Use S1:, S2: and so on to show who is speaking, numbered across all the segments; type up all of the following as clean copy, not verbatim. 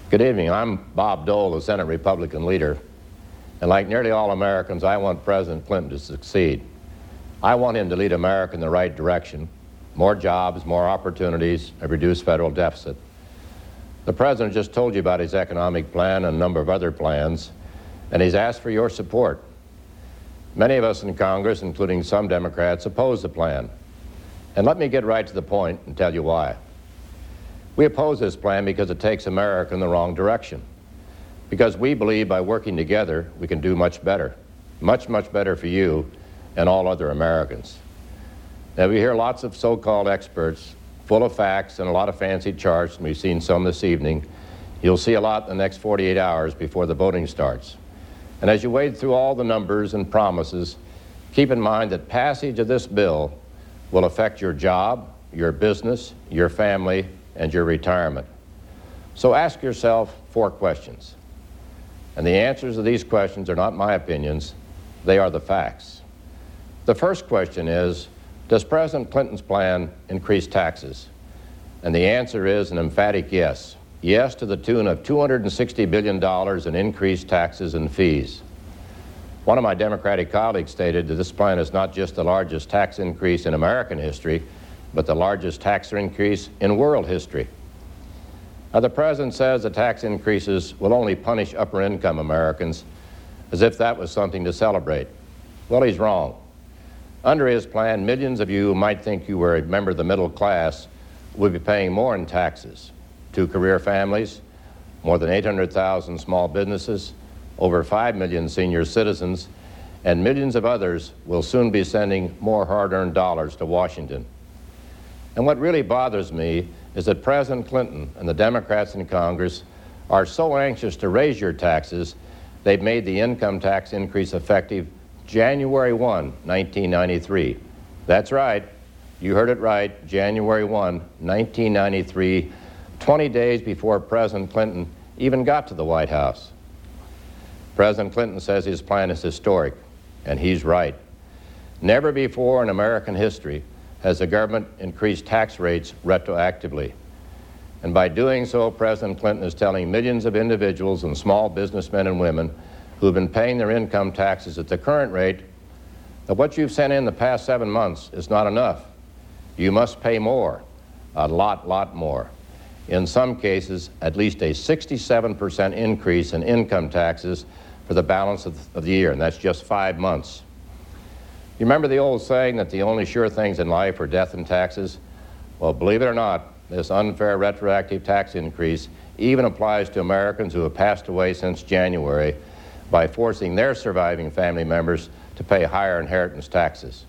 S1: Good evening. I'm Bob Dole, the Senate Republican leader. And like nearly all Americans, I want President Clinton to succeed. I want him to lead America in the right direction. More jobs, more opportunities, a reduced federal deficit. The President just told you about his economic plan and a number of other plans, and he's asked for your support. Many of us in Congress, including some Democrats, oppose the plan. And let me get right to the point and tell you why. We oppose this plan because it takes America in the wrong direction. Because we believe by working together, we can do much better. Much, much better for you and all other Americans. Now, we hear lots of so-called experts full of facts and a lot of fancy charts, and we've seen some this evening. You'll see a lot in the next 48 hours before the voting starts. And as you wade through all the numbers and promises, keep in mind that passage of this bill will affect your job, your business, your family, and your retirement. So ask yourself 4 questions. And the answers to these questions are not my opinions, they are the facts. The first question is, does President Clinton's plan increase taxes? And the answer is an emphatic yes. Yes, to the tune of $260 billion in increased taxes and fees. One of my Democratic colleagues stated that this plan is not just the largest tax increase in American history, but the largest tax increase in world history. Now, the President says the tax increases will only punish upper-income Americans, as if that was something to celebrate. Well, he's wrong. Under his plan, millions of you who might think you were a member of the middle class will be paying more in taxes. 2 career families, more than 800,000 small businesses, over 5 million senior citizens, and millions of others will soon be sending more hard-earned dollars to Washington. And what really bothers me is that President Clinton and the Democrats in Congress are so anxious to raise your taxes, they've made the income tax increase effective January 1, 1993. That's right. You heard it right. January 1, 1993, 20 days before President Clinton even got to the White House. President Clinton says his plan is historic, and he's right. Never before in American history has the government increased tax rates retroactively. And by doing so, President Clinton is telling millions of individuals and small businessmen and women who have been paying their income taxes at the current rate that what you've sent in the past 7 months is not enough. You must pay more, a lot more. In some cases, at least a 67% increase in income taxes for the balance of the year, and that's just 5 months. You remember the old saying that the only sure things in life are death and taxes? Well, believe it or not, this unfair retroactive tax increase even applies to Americans who have passed away since January by forcing their surviving family members to pay higher inheritance taxes.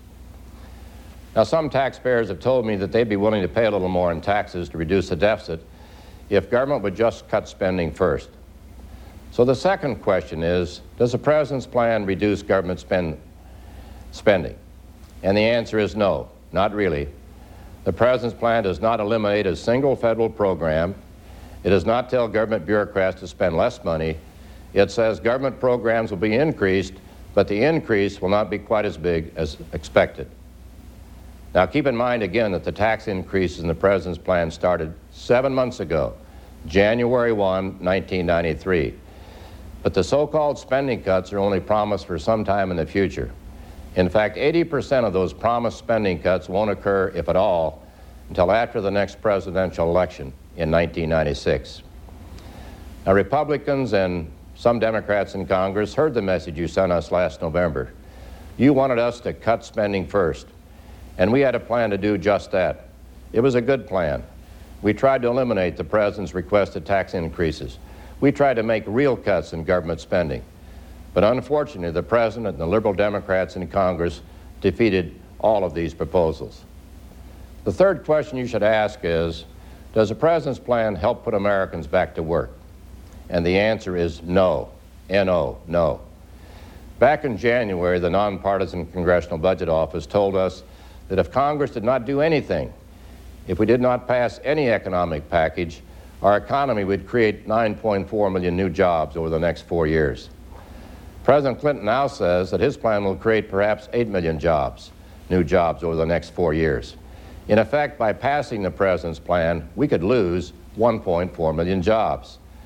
S1: Now, some taxpayers have told me that they'd be willing to pay a little more in taxes to reduce the deficit if government would just cut spending first. So the second question is, does the President's plan reduce government spending? And the answer is no, not really. The President's plan does not eliminate a single federal program. It does not tell government bureaucrats to spend less money. It says government programs will be increased, but the increase will not be quite as big as expected. Now, keep in mind again that the tax increases in the President's plan started 7 months ago, January 1, 1993. But the so-called spending cuts are only promised for some time in the future. In fact, 80% of those promised spending cuts won't occur, if at all, until after the next presidential election in 1996. Now, Republicans and some Democrats in Congress heard the message you sent us last November. You wanted us to cut spending first, and we had a plan to do just that. It was a good plan. We tried to eliminate the President's requested tax increases. We tried to make real cuts in government spending. But unfortunately, the President and the liberal Democrats in Congress defeated all of these proposals. The third question you should ask is, does the President's plan help put Americans back to work? And the answer is no, N-O, no. Back in January, the Nonpartisan Congressional Budget Office told us that if Congress did not do anything, if we did not pass any economic package, our economy would create 9.4 million new jobs over the next 4 years. President Clinton now says that his plan will create perhaps 8 million jobs, new jobs over the next 4 years. In effect, by passing the President's plan, we could lose 1.4 million jobs.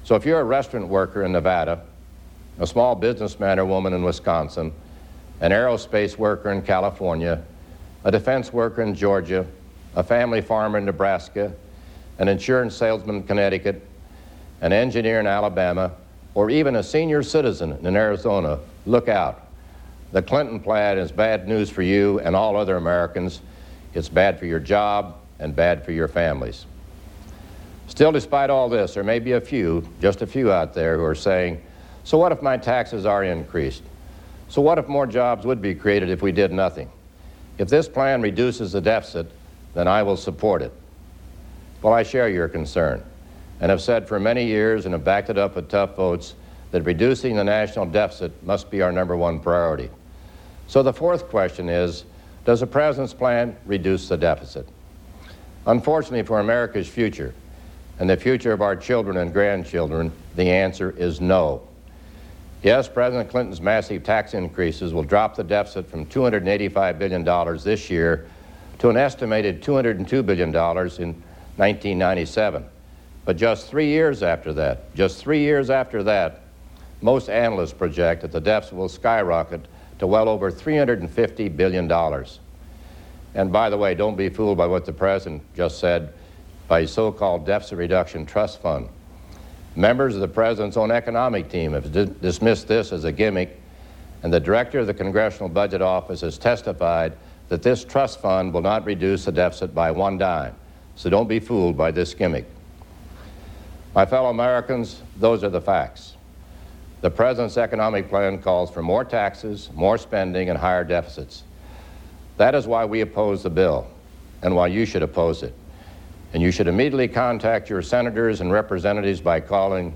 S1: So if you're a restaurant worker in Nevada, a small businessman or woman in Wisconsin, an aerospace worker in California, a defense worker in Georgia, a family farmer in Nebraska, an insurance salesman in Connecticut, an engineer in Alabama, or even a senior citizen in Arizona, look out. The Clinton plan is bad news for you and all other Americans. It's bad for your job and bad for your families. Still, despite all this, there may be a few, just a few out there, who are saying, so what if my taxes are increased? So what if more jobs would be created if we did nothing? If this plan reduces the deficit, then I will support it. Well, I share your concern and have said for many years and have backed it up with tough votes that reducing the national deficit must be our #1 priority. So the fourth question is, does the President's plan reduce the deficit? Unfortunately for America's future and the future of our children and grandchildren, the answer is no. Yes, President Clinton's massive tax increases will drop the deficit from $285 billion this year to an estimated $202 billion in 1997. But just 3 years after that, most analysts project that the deficit will skyrocket to well over $350 billion. And by the way, don't be fooled by what the President just said by his so-called Deficit Reduction Trust Fund. Members of the President's own economic team have dismissed this as a gimmick, and the Director of the Congressional Budget Office has testified that this trust fund will not reduce the deficit by one dime. So don't be fooled by this gimmick. My fellow Americans, those are the facts. The President's economic plan calls for more taxes, more spending, and higher deficits. That is why we oppose the bill, and why you should oppose it. And you should immediately contact your senators and representatives by calling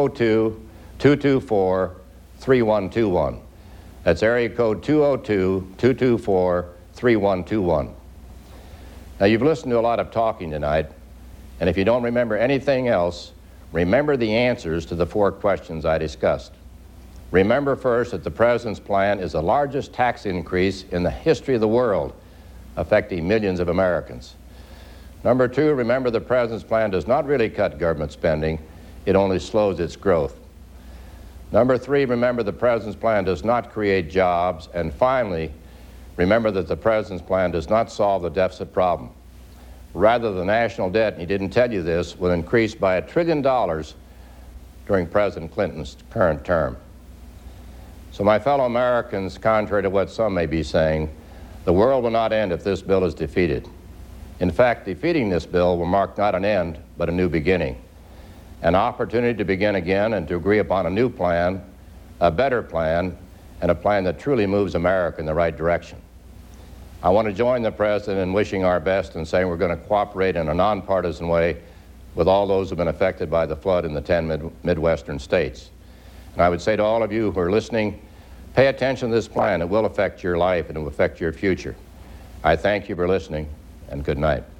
S1: 202-224-3121. That's area code 202-224-3121. Now, you've listened to a lot of talking tonight, and if you don't remember anything else, remember the answers to the 4 questions I discussed. Remember first that the President's plan is the largest tax increase in the history of the world, affecting millions of Americans. Number 2, remember the President's plan does not really cut government spending, it only slows its growth. Number 3, remember the President's plan does not create jobs. And finally, remember that the President's plan does not solve the deficit problem. Rather, the national debt, and he didn't tell you this, will increase by $1 trillion during President Clinton's current term. So my fellow Americans, contrary to what some may be saying, the world will not end if this bill is defeated. In fact, defeating this bill will mark not an end, but a new beginning. An opportunity to begin again and to agree upon a new plan, a better plan, and a plan that truly moves America in the right direction. I want to join the President in wishing our best and saying we're going to cooperate in a nonpartisan way with all those who have been affected by the flood in the 10 Midwestern states. And I would say to all of you who are listening, pay attention to this plan. It will affect your life and it will affect your future. I thank you for listening, and good night.